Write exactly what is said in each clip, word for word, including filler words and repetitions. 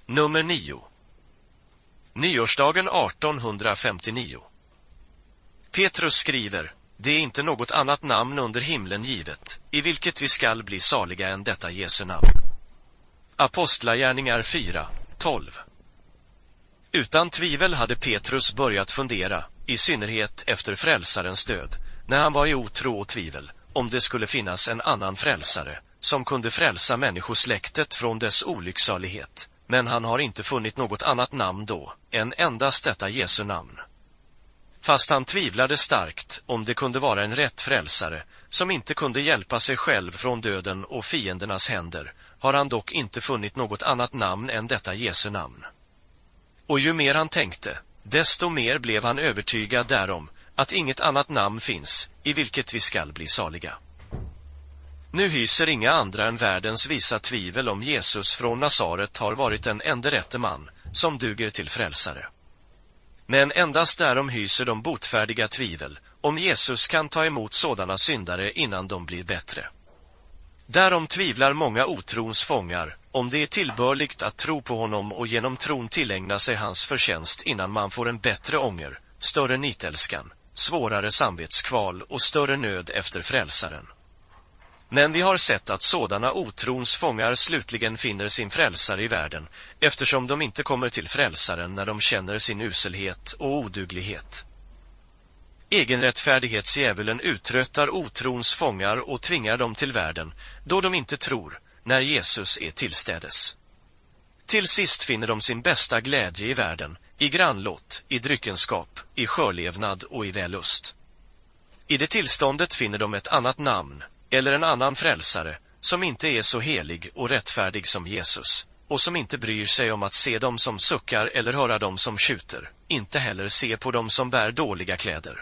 Nummer nio. Nyårsdagen artonhundrafemtionio. Petrus skriver: det är inte något annat namn under himlen givet, i vilket vi skall bli saliga än detta Jesu namn. Apostlagärningar fyra tolv. Utan tvivel hade Petrus börjat fundera, i synnerhet efter frälsarens död, när han var i otro och tvivel, om det skulle finnas en annan frälsare, som kunde frälsa människosläktet från dess olycksalighet. Men han har inte funnit något annat namn då, än endast detta Jesu namn. Fast han tvivlade starkt om det kunde vara en rätt frälsare, som inte kunde hjälpa sig själv från döden och fiendernas händer, har han dock inte funnit något annat namn än detta Jesu namn. Och ju mer han tänkte, desto mer blev han övertygad därom, att inget annat namn finns, i vilket vi skall bli saliga. Nu hyser inga andra än världens visa tvivel om Jesus från Nasaret har varit den enda rätte man, som duger till frälsare. Men endast därom hyser de botfärdiga tvivel, om Jesus kan ta emot sådana syndare innan de blir bättre. Därom tvivlar många otrons fångar, om det är tillbörligt att tro på honom och genom tron tillägna sig hans förtjänst innan man får en bättre ånger, större nitälskan, svårare samvetskval och större nöd efter frälsaren. Men vi har sett att sådana otrons fångar slutligen finner sin frälsare i världen, eftersom de inte kommer till frälsaren när de känner sin uselhet och oduglighet. Egenrättfärdighetsdjävulen uttröttar otrons fångar och tvingar dem till världen, då de inte tror, när Jesus är tillstädes. Till sist finner de sin bästa glädje i världen, i grannlott, i dryckenskap, i sjölevnad och i vällust. I det tillståndet finner de ett annat namn, eller en annan frälsare, som inte är så helig och rättfärdig som Jesus, och som inte bryr sig om att se dem som suckar eller höra dem som tjuter, inte heller se på dem som bär dåliga kläder.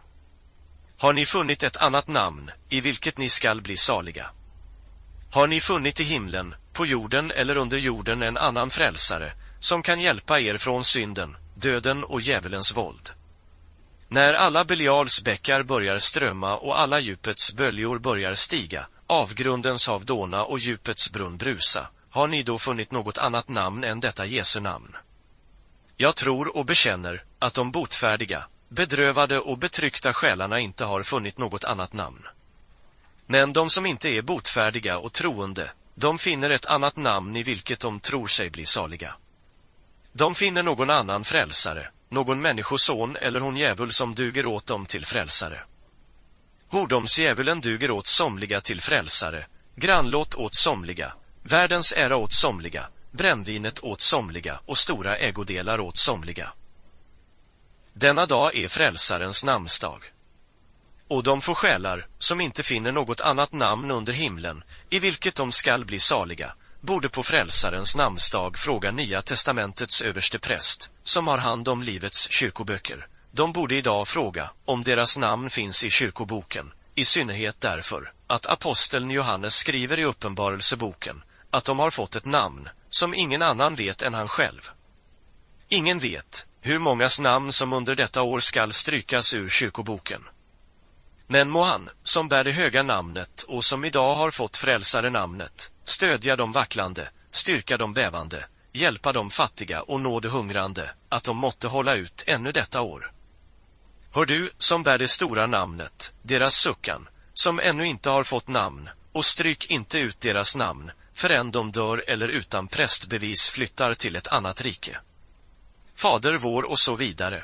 Har ni funnit ett annat namn, i vilket ni skall bli saliga? Har ni funnit i himlen, på jorden eller under jorden en annan frälsare, som kan hjälpa er från synden, döden och djävulens våld? När alla Belials bäckar börjar strömma och alla djupets böljor börjar stiga, avgrundens hav dåna och djupets brunn brusa, har ni då funnit något annat namn än detta Jesu namn? Jag tror och bekänner att de botfärdiga, bedrövade och betryckta själarna inte har funnit något annat namn. Men de som inte är botfärdiga och troende, de finner ett annat namn i vilket de tror sig bli saliga. De finner någon annan frälsare, någon människoson eller hon djävul som duger åt dem till frälsare. Hordomsdjävulen duger åt somliga till frälsare, grannlåt åt somliga, världens ära åt somliga, brännvinet åt somliga och stora ägodelar åt somliga. Denna dag är frälsarens namnsdag. Och de får själar, som inte finner något annat namn under himlen, i vilket de skall bli saliga, borde på frälsarens namnsdag fråga Nya testamentets överste präst, som har hand om livets kyrkoböcker. De borde idag fråga om deras namn finns i kyrkoboken, i synnerhet därför att aposteln Johannes skriver i uppenbarelseboken att de har fått ett namn som ingen annan vet än han själv. Ingen vet hur mångas namn som under detta år skall strykas ur kyrkoboken. Men må han, som bär det höga namnet och som idag har fått frälsare namnet, stödja de vacklande, styrka de bävande, hjälpa de fattiga och nå de hungrande, att de måtte hålla ut ännu detta år. Hör du, som bär det stora namnet, deras suckan, som ännu inte har fått namn, och stryk inte ut deras namn, förrän de dör eller utan prästbevis flyttar till ett annat rike. Fader vår och så vidare.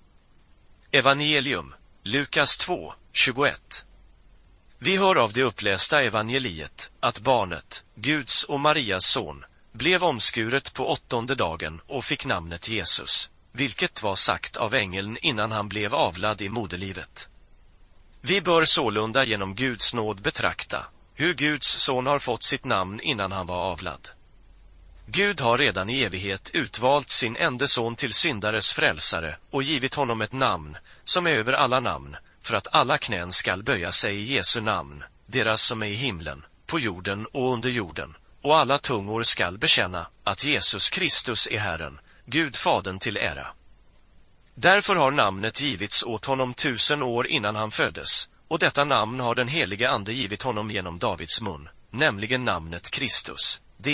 Evangelium, Lukas två tjugoett. Vi hör av det upplästa evangeliet att barnet, Guds och Marias son, blev omskuret på åttonde dagen och fick namnet Jesus, vilket var sagt av ängeln innan han blev avlad i moderlivet. Vi bör sålunda genom Guds nåd betrakta hur Guds son har fått sitt namn innan han var avlad. Gud har redan i evighet utvalt sin ende son till syndares frälsare och givit honom ett namn som är över alla namn, för att alla knän skall böja sig i Jesu namn, deras som är i himlen, på jorden och under jorden, och alla tungor skall bekänna att Jesus Kristus är Herren, Gud Fadern till ära. Därför har namnet givits åt honom tusen år innan han föddes, och detta namn har den helige Ande givit honom genom Davids mun, nämligen namnet Kristus, det,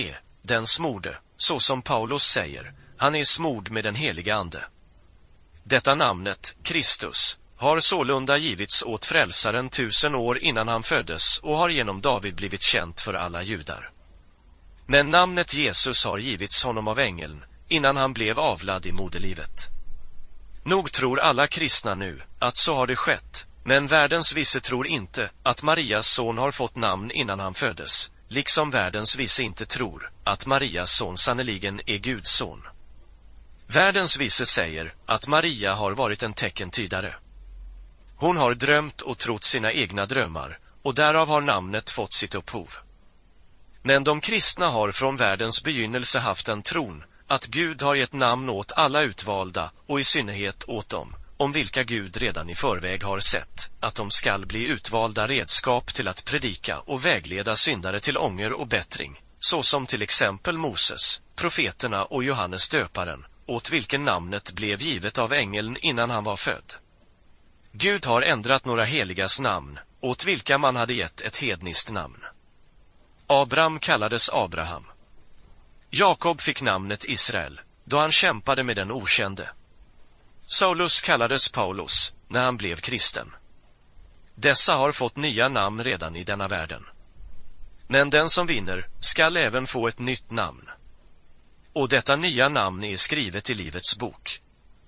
den smorde, så som Paulus säger, han är smord med den heliga ande. Detta namnet, Kristus, har sålunda givits åt frälsaren tusen år innan han föddes och har genom David blivit känt för alla judar. Men namnet Jesus har givits honom av ängeln innan han blev avlad i moderlivet. Nog tror alla kristna nu att så har det skett, men världens visse tror inte att Marias son har fått namn innan han föddes, liksom världens visse inte tror att Marias son sannoliken är Guds son. Världens visse säger att Maria har varit en teckentydare. Hon har drömt och trott sina egna drömmar, och därav har namnet fått sitt upphov. Men de kristna har från världens begynnelse haft en tron att Gud har gett namn åt alla utvalda och i synnerhet åt dem, om vilka Gud redan i förväg har sett att de skall bli utvalda redskap till att predika och vägleda syndare till ånger och bättring, såsom till exempel Moses, profeterna och Johannes döparen, åt vilken namnet blev givet av ängeln innan han var född. Gud har ändrat några heligas namn, åt vilka man hade gett ett hedniskt namn. Abraham kallades Abraham. Jakob fick namnet Israel, då han kämpade med den okände. Saulus kallades Paulus, när han blev kristen. Dessa har fått nya namn redan i denna världen. Men den som vinner skall även få ett nytt namn. Och detta nya namn är skrivet i livets bok.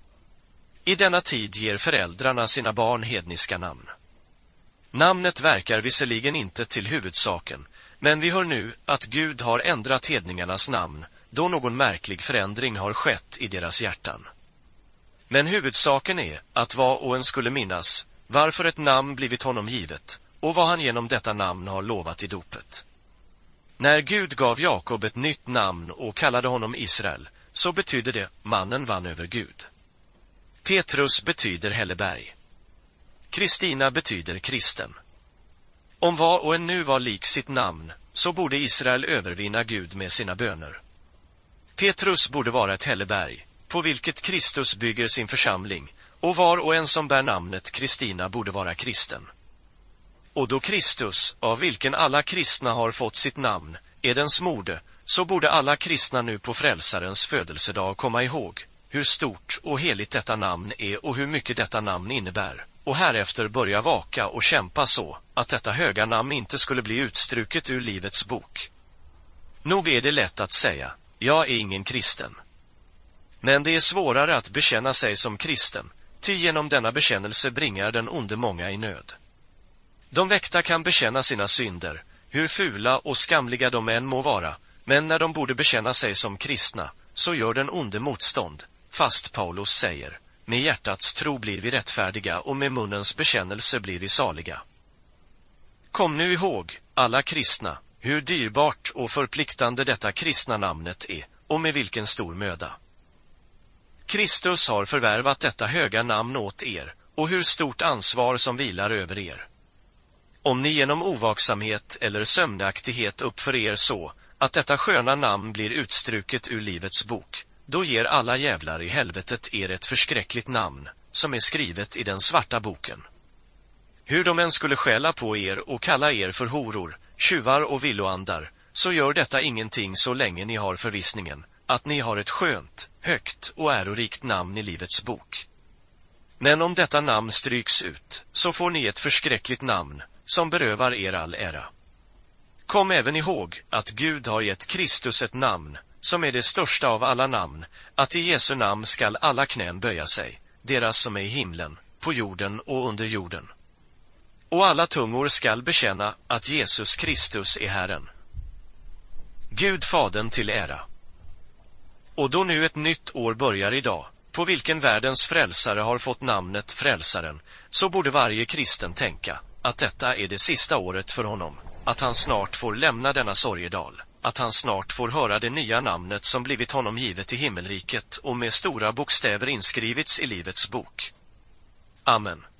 I denna tid ger föräldrarna sina barn hedniska namn. Namnet verkar visserligen inte till huvudsaken, men vi hör nu att Gud har ändrat hedningarnas namn, då någon märklig förändring har skett i deras hjärtan. Men huvudsaken är att vad och en skulle minnas, varför ett namn blivit honom givet, och vad han genom detta namn har lovat i dopet. När Gud gav Jakob ett nytt namn och kallade honom Israel, så betydde det mannen vann över Gud. Petrus betyder Helleberg. Kristina betyder kristen. Om vad och en nu var lik sitt namn, så borde Israel övervinna Gud med sina böner. Petrus borde vara ett Helleberg, på vilket Kristus bygger sin församling, och var och en som bär namnet Kristina borde vara kristen. Och då Kristus, av vilken alla kristna har fått sitt namn, är den smorde, så borde alla kristna nu på frälsarens födelsedag komma ihåg hur stort och heligt detta namn är och hur mycket detta namn innebär, och härefter börja vaka och kämpa så att detta höga namn inte skulle bli utstruket ur livets bok. Nog är det lätt att säga, jag är ingen kristen. Men det är svårare att bekänna sig som kristen, ty genom denna bekännelse bringar den onde många i nöd. De väkta kan bekänna sina synder, hur fula och skamliga de än må vara, men när de borde bekänna sig som kristna, så gör den onde motstånd, fast Paulus säger, med hjärtats tro blir vi rättfärdiga och med munnens bekännelse blir vi saliga. Kom nu ihåg, alla kristna, hur dyrbart och förpliktande detta kristna namnet är, och med vilken stor möda. Kristus har förvärvat detta höga namn åt er, och hur stort ansvar som vilar över er. Om ni genom ovaksamhet eller sömnaktighet uppför er så, att detta sköna namn blir utstruket ur livets bok, då ger alla jävlar i helvetet er ett förskräckligt namn, som är skrivet i den svarta boken. Hur de än skulle skälla på er och kalla er för horor, tjuvar och villoandar, så gör detta ingenting så länge ni har förvissningen att ni har ett skönt, högt och ärorikt namn i livets bok. Men om detta namn stryks ut, så får ni ett förskräckligt namn, som berövar er all ära. Kom även ihåg att Gud har gett Kristus ett namn, som är det största av alla namn, att i Jesu namn skall alla knän böja sig, deras som är i himlen, på jorden och under jorden. Och alla tungor skall bekänna att Jesus Kristus är Herren. Gud Fadern till ära. Och då nu ett nytt år börjar idag, på vilken världens frälsare har fått namnet Frälsaren, så borde varje kristen tänka att detta är det sista året för honom, att han snart får lämna denna sorgedal, att han snart får höra det nya namnet som blivit honom givet i himmelriket och med stora bokstäver inskrivits i livets bok. Amen.